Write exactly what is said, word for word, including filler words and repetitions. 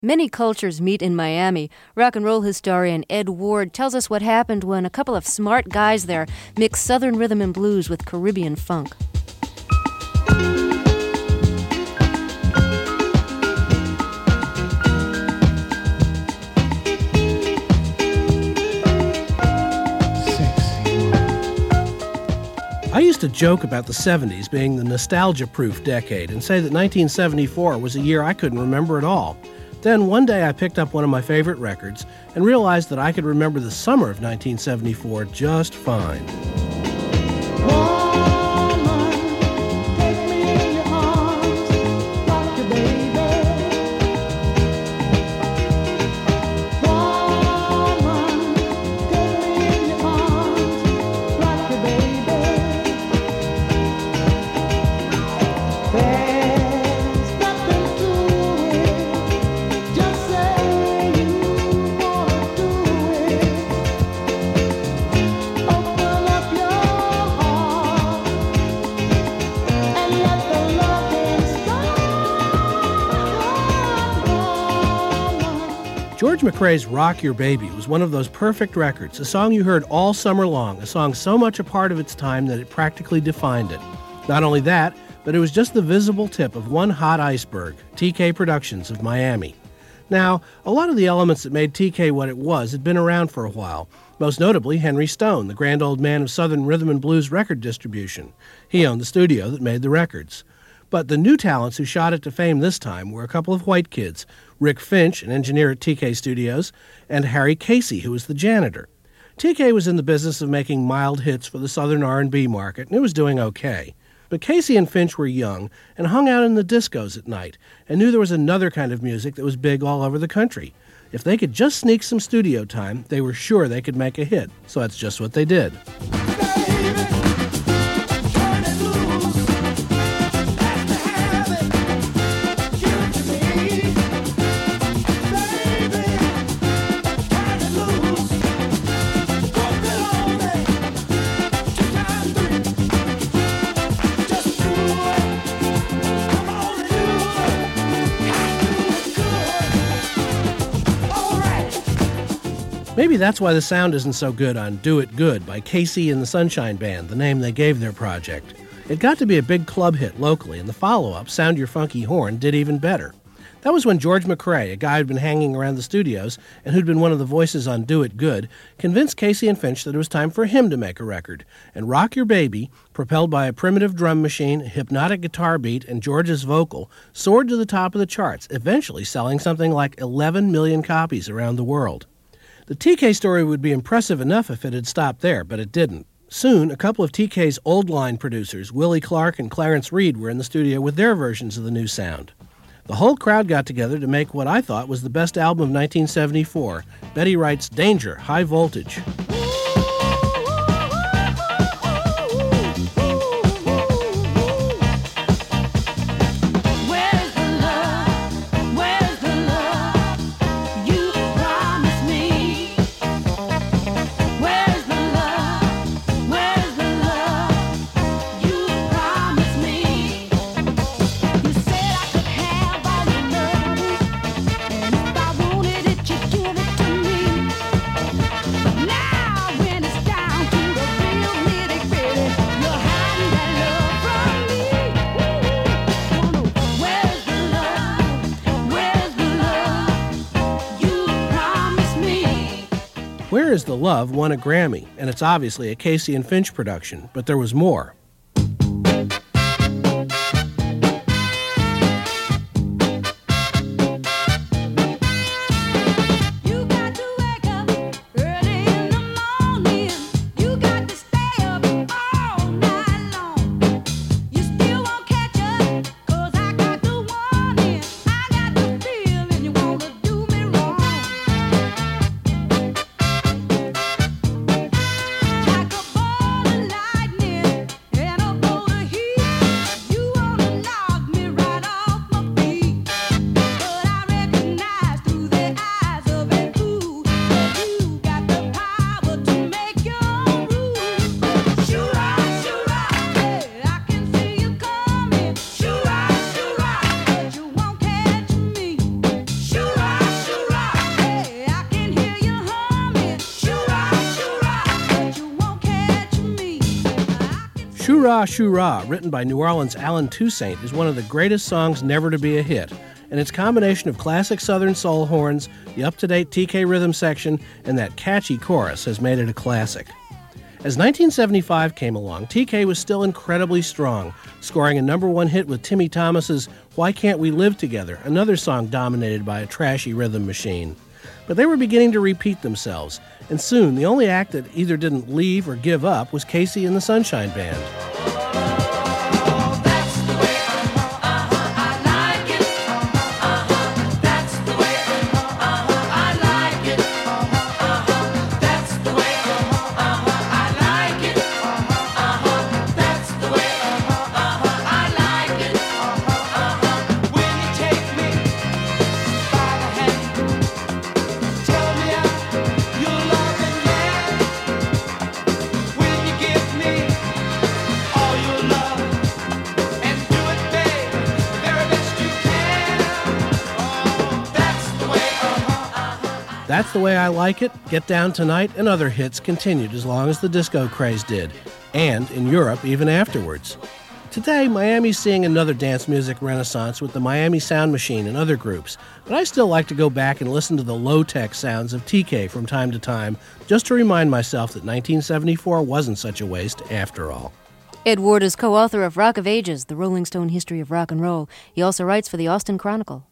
Many cultures meet in Miami. Rock and roll historian Ed Ward tells us what happened when a couple of smart guys there mixed Southern rhythm and blues with Caribbean funk. I used to joke about the seventies being the nostalgia-proof decade and say that nineteen seventy-four was a year I couldn't remember at all. Then one day I picked up one of my favorite records and realized that I could remember the summer of nineteen seventy-four just fine. George McCrae's Rock Your Baby was one of those perfect records, a song you heard all summer long, a song so much a part of its time that it practically defined it. Not only that, but it was just the visible tip of one hot iceberg, T K Productions of Miami. Now, a lot of the elements that made T K what it was had been around for a while, most notably Henry Stone, the grand old man of Southern rhythm and blues record distribution. He owned the studio that made the records. But the new talents who shot it to fame this time were a couple of white kids, Rick Finch, an engineer at T K Studios, and Harry Casey, who was the janitor. T K was in the business of making mild hits for the Southern R and B market, and it was doing okay. But Casey and Finch were young and hung out in the discos at night and knew there was another kind of music that was big all over the country. If they could just sneak some studio time, they were sure they could make a hit. So that's just what they did. Maybe that's why the sound isn't so good on Do It Good by Casey and the Sunshine Band, the name they gave their project. It got to be a big club hit locally, and the follow-up, Sound Your Funky Horn, did even better. That was when George McCrae, a guy who'd been hanging around the studios and who'd been one of the voices on Do It Good, convinced Casey and Finch that it was time for him to make a record. And Rock Your Baby, propelled by a primitive drum machine, a hypnotic guitar beat, and George's vocal, soared to the top of the charts, eventually selling something like eleven million copies around the world. The T K story would be impressive enough if it had stopped there, but it didn't. Soon, a couple of T K's old-line producers, Willie Clark and Clarence Reed, were in the studio with their versions of the new sound. The whole crowd got together to make what I thought was the best album of nineteen seventy-four, Betty Wright's Danger, High Voltage. Where Is the Love won a Grammy, and it's obviously a Casey and Finch production, but there was more. Shoo-Rah, Shoo-Rah, written by New Orleans' Alan Toussaint, is one of the greatest songs never to be a hit, and its combination of classic Southern soul horns, the up-to-date T K rhythm section, and that catchy chorus has made it a classic. As nineteen seventy-five came along, T K was still incredibly strong, scoring a number one hit with Timmy Thomas's Why Can't We Live Together, another song dominated by a trashy rhythm machine. But they were beginning to repeat themselves, and soon the only act that either didn't leave or give up was Casey and the Sunshine Band. That's the Way I Like It, Get Down Tonight, and other hits continued as long as the disco craze did, and in Europe even afterwards. Today, Miami's seeing another dance music renaissance with the Miami Sound Machine and other groups, but I still like to go back and listen to the low-tech sounds of T K from time to time, just to remind myself that nineteen seventy-four wasn't such a waste after all. Ed Ward is co-author of Rock of Ages, The Rolling Stone History of Rock and Roll. He also writes for the Austin Chronicle.